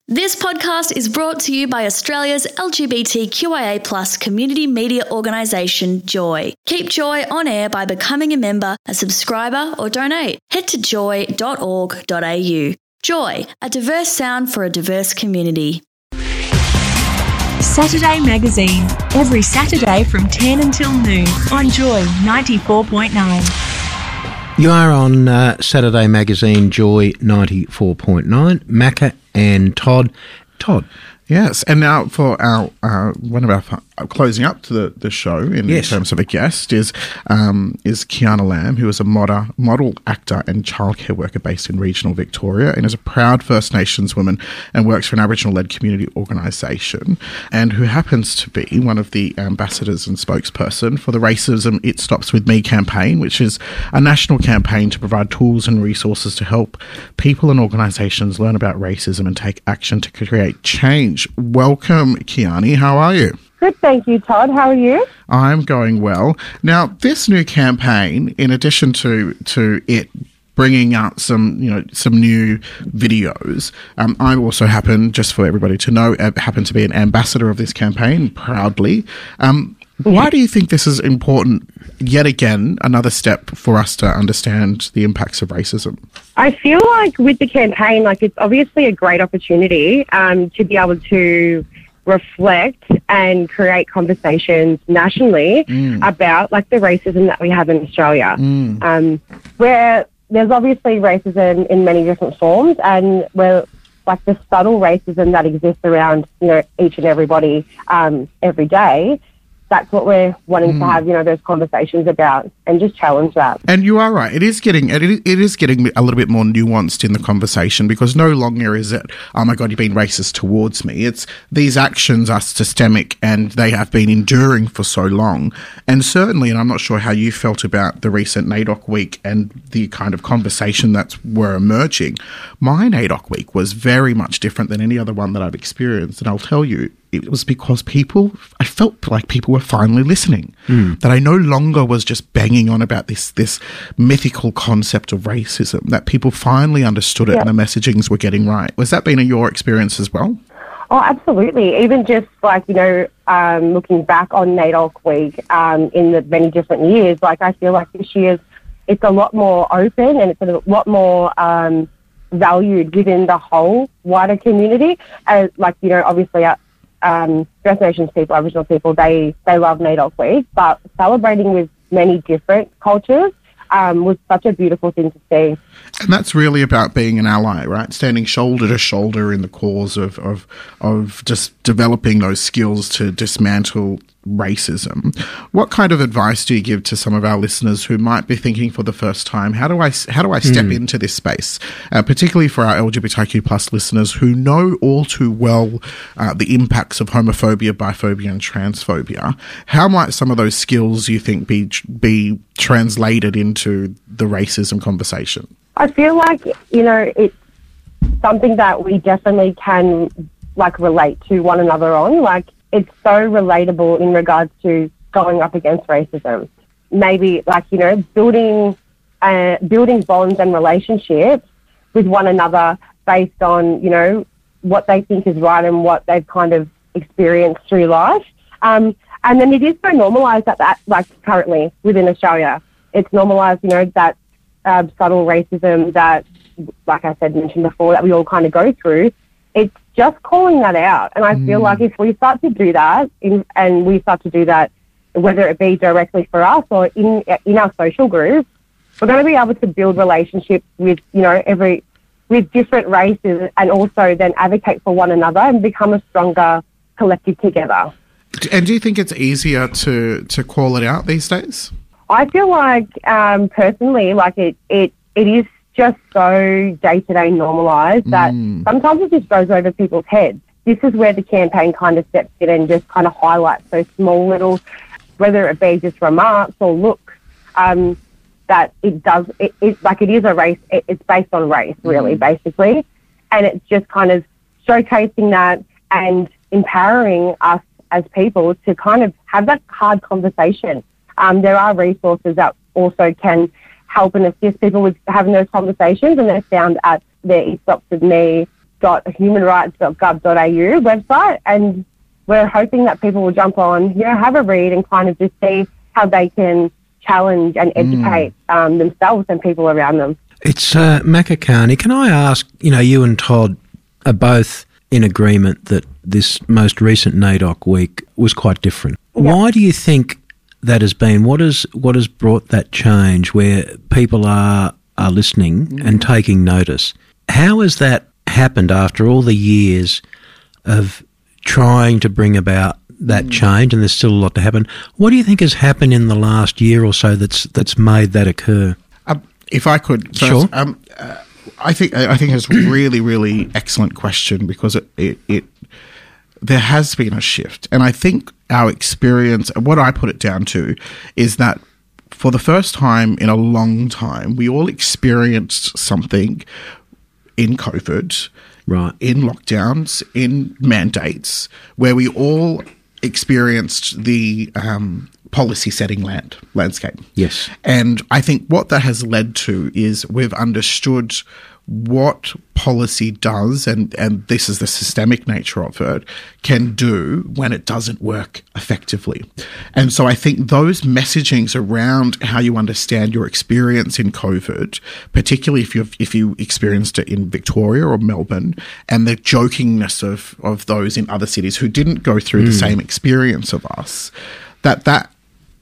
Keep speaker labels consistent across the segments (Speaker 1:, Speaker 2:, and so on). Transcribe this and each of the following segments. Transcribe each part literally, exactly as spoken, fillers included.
Speaker 1: This podcast is brought to you by Australia's L G B T Q I A plus community media organisation, Joy. Keep Joy on air by becoming a member, a subscriber or donate. Head to joy dot org dot a u. Joy, a diverse sound for a diverse community.
Speaker 2: Saturday Magazine, every Saturday from ten until noon on Joy ninety-four point nine.
Speaker 3: You are on uh, Saturday Magazine, Joy ninety-four point nine. Macca and Todd. Todd.
Speaker 4: Yes, and now for our uh, one of our uh, closing up to the, the show in,
Speaker 3: yes.
Speaker 4: in terms of a guest is um, is Kiana Lamb, who is a model, model actor and childcare worker based in regional Victoria, and is a proud First Nations woman and works for an Aboriginal-led community organisation, and who happens to be one of the ambassadors and spokesperson for the Racism It Stops With Me campaign, which is a national campaign to provide tools and resources to help people and organisations learn about racism and take action to create change. Welcome, Kiani. How are you?
Speaker 5: Good, thank you, Todd. How are you?
Speaker 4: I'm going well. Now, this new campaign, in addition to to it bringing out some, you know, some new videos, um, I also happen, just for everybody to know, uh, happen to be an ambassador of this campaign, proudly. Um, why do you think this is important? Yet again, another step for us to understand the impacts of racism.
Speaker 5: I feel like with the campaign, like it's obviously a great opportunity um, to be able to reflect and create conversations nationally mm. about like the racism that we have in Australia, mm. um, where there's obviously racism in many different forms, and where like the subtle racism that exists around, you know, each and everybody um, every day. That's what we're wanting mm. to have, you know, those conversations about and just challenge that. And
Speaker 4: you are right. It is getting it is, it is getting a little bit more nuanced in the conversation, because no longer is it, oh my God, you're being racist towards me. It's these actions are systemic and they have been enduring for so long. And certainly, and I'm not sure how you felt about the recent NAIDOC week and the kind of conversation that were emerging. My NAIDOC week was very much different than any other one that I've experienced. And I'll tell you, it was because people, I felt like people were finally listening, mm. that I no longer was just banging on about this this mythical concept of racism, that people finally understood it yeah. and the messagings were getting right. Was that been your experience as well?
Speaker 5: Oh, absolutely. Even just like, you know, um, looking back on NAIDOC week um, in the many different years, like I feel like this year's, it's a lot more open and it's a lot more um, valued within the whole wider community. As like, you know, obviously, uh, Um, First Nations people, Aboriginal people, they, they love NAIDOC week, but celebrating with many different cultures um, was such a beautiful thing to see.
Speaker 4: And that's really about being an ally, right? Standing shoulder to shoulder in the cause of, of, of just developing those skills to dismantle racism. What kind of advice do you give to some of our listeners who might be thinking for the first time, how do I how do I step mm. into this space, uh, particularly for our L G B T Q plus listeners who know all too well uh, the impacts of homophobia, biphobia and transphobia? How might some of those skills, you think, be be translated into the racism conversation?
Speaker 5: I feel like, you know, it's something that we definitely can like relate to one another on. Like, it's so relatable in regards to going up against racism. Maybe like, you know, building uh, building bonds and relationships with one another based on, you know, what they think is right and what they've kind of experienced through life. Um, and then it is so normalised that, that, like currently within Australia, it's normalised, you know, that uh, subtle racism that, like I said, mentioned before, that we all kind of go through. It's just calling that out. And I mm. feel like if we start to do that, in, and we start to do that, whether it be directly for us or in in our social groups, we're going to be able to build relationships with, you know, every with different races, and also then advocate for one another and become a stronger collective together.
Speaker 4: And do you think it's easier to, to call it out these days?
Speaker 5: I feel like, um, personally, like it, it, it is just so day-to-day normalised that mm. sometimes it just goes over people's heads. This is where the campaign kind of steps in and just kind of highlights those small little, whether it be just remarks or looks, um, that it does, it, it, like it is a race, it, it's based on race, really, mm. basically. And it's just kind of showcasing that and empowering us as people to kind of have that hard conversation. Um, there are resources that also can help and assist people with having those conversations, and they're found at the It Stops With Me dot human rights dot gov dot a u website, and we're hoping that people will jump on, you know, have a read and kind of just see how they can challenge and educate mm. um, themselves and people around them.
Speaker 3: It's uh, Macca Carney. Can I ask, you know, you and Todd are both in agreement that this most recent NAIDOC week was quite different. Yep. Why do you think that has been? What has what has brought that change where people are are listening mm. and taking notice? How has that happened after all the years of trying to bring about that mm. change, and there's still a lot to happen? What do you think has happened in the last year or so that's that's made that occur?
Speaker 4: Um, if I could, first,
Speaker 3: sure.
Speaker 4: Um, uh, I think I think it's a really, really excellent question, because it, it, it there has been a shift, and I think our experience, what I put it down to, is that for the first time in a long time, we all experienced something in COVID,
Speaker 3: right,
Speaker 4: in lockdowns, in mandates, where we all experienced the um, policy setting land landscape.
Speaker 3: Yes.
Speaker 4: And I think what that has led to is we've understood what policy does, and, and this is the systemic nature of it, can do when it doesn't work effectively. And so I think those messagings around how you understand your experience in COVID, particularly if you've if you experienced it in Victoria or Melbourne, and the jokingness of, of those in other cities who didn't go through mm. the same experience of us, that that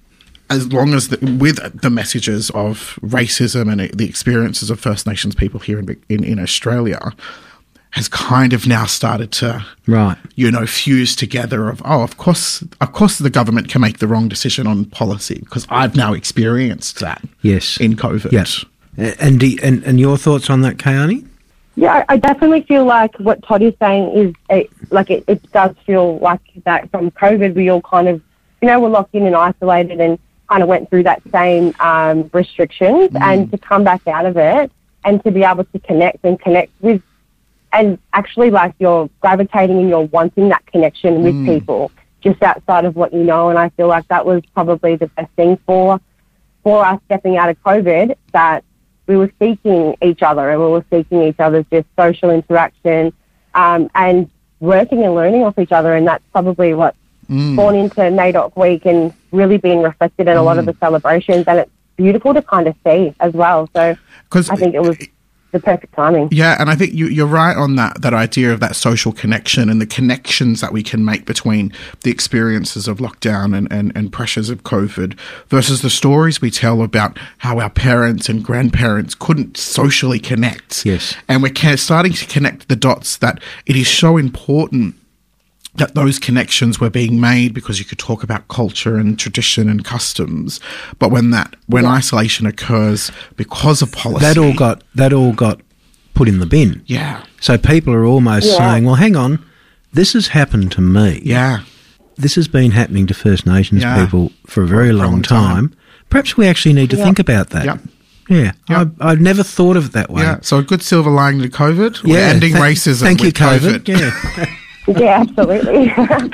Speaker 4: as long as the, with the messages of racism and the experiences of First Nations people here in, in in Australia, has kind of now started to,
Speaker 3: right, you
Speaker 4: know, fuse together. Of oh, of course, of course, the government can make the wrong decision on policy, because I've now experienced that.
Speaker 3: Yes,
Speaker 4: in COVID.
Speaker 3: Yes, and do, and and your thoughts on that, Kayani?
Speaker 5: Yeah, I definitely feel like what Todd is saying is a, like it, it does feel like that from COVID. We all kind of, you know, were locked in and isolated and kind of went through that same um, restrictions, mm. and to come back out of it and to be able to connect and connect with, and actually like you're gravitating and you're wanting that connection with mm. people just outside of what you know. And I feel like that was probably the best thing for for us stepping out of COVID, that we were seeking each other and we were seeking each other's just social interaction um, and working and learning off each other. And that's probably what Mm. born into NAIDOC week and really being reflected in a mm. lot of the celebrations, and it's beautiful to kind of see as well. So I think it was the perfect timing.
Speaker 4: Yeah, and I think you, you're right on that, that idea of that social connection and the connections that we can make between the experiences of lockdown and, and, and pressures of COVID versus the stories we tell about how our parents and grandparents couldn't socially connect.
Speaker 3: Yes.
Speaker 4: And we're starting to connect the dots, that it is so important that those connections were being made, because you could talk about culture and tradition and customs, but when that when yeah. isolation occurs because of policy,
Speaker 3: that all got that all got put in the bin.
Speaker 4: Yeah.
Speaker 3: So people are almost yeah. saying, "Well, hang on, this has happened to me.
Speaker 4: Yeah,
Speaker 3: this has been happening to First Nations
Speaker 4: yeah.
Speaker 3: people for a very
Speaker 4: for
Speaker 3: long,
Speaker 4: long
Speaker 3: time. time. Perhaps we actually need to
Speaker 5: yeah.
Speaker 3: think about that."
Speaker 4: Yeah.
Speaker 3: Yeah,
Speaker 4: yep.
Speaker 3: I, I've never thought of it that way.
Speaker 4: Yeah. So a good silver lining to COVID.
Speaker 3: Yeah.
Speaker 4: We're ending
Speaker 3: Th-
Speaker 4: racism.
Speaker 3: Thank
Speaker 4: with
Speaker 3: you, COVID.
Speaker 4: COVID.
Speaker 3: Yeah.
Speaker 5: Yeah, absolutely.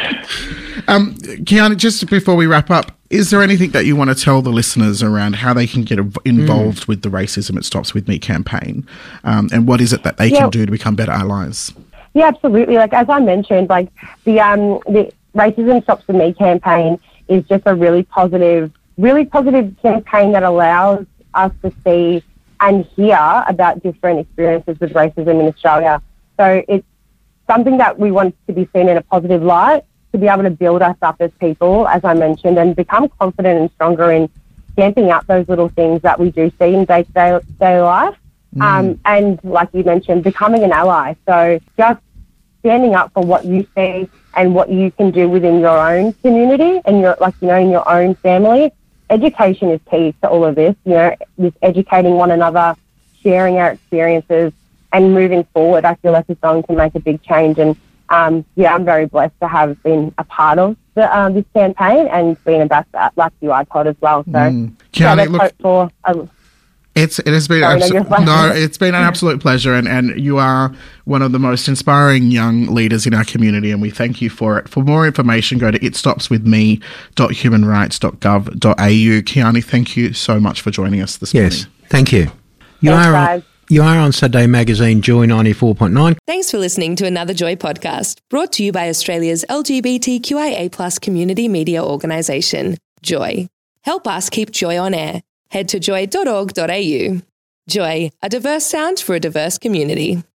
Speaker 4: um, Kiana, just before we wrap up, is there anything that you want to tell the listeners around how they can get involved mm. with the Racism It Stops With Me campaign, um, and what is it that they yeah. can do to become better allies?
Speaker 5: Yeah, absolutely. Like as I mentioned, like the um, the Racism Stops With Me campaign is just a really positive, really positive campaign that allows us to see and hear about different experiences with racism in Australia. So it's something that we want to be seen in a positive light, to be able to build us up as people, as I mentioned, and become confident and stronger in stamping out those little things that we do see in day-to-day day life. Mm. Um, and like you mentioned, becoming an ally. So just standing up for what you see and what you can do within your own community and your, like, you know, in your own family. Education is key to all of this, you know, just educating one another, sharing our experiences, and moving forward. I feel like it's going to make a big change. And um, yeah, I'm very blessed to have been a part of the, uh, this campaign and been about that, like you are, Todd, as well. So
Speaker 4: mm.
Speaker 5: yeah,
Speaker 4: Kiani,
Speaker 5: let's
Speaker 4: look,
Speaker 5: hope for a,
Speaker 4: It's it has been
Speaker 5: Sorry,
Speaker 4: abso- no, it's been an absolute pleasure, and, and you are one of the most inspiring young leaders in our community, and we thank you for it. For more information, go to it stops with me dot human rights dot gov dot a u. Kiani, thank you so much for joining us this
Speaker 3: yes,
Speaker 4: morning.
Speaker 3: Thank you. You
Speaker 5: Thanks,
Speaker 3: are
Speaker 5: guys.
Speaker 3: You are on Saturday Magazine, Joy ninety-four point nine.
Speaker 6: Thanks for listening to another Joy podcast, brought to you by Australia's L G B T Q I A plus community media organisation, Joy. Help us keep Joy on air. Head to joy dot org dot a u. Joy, a diverse sound for a diverse community.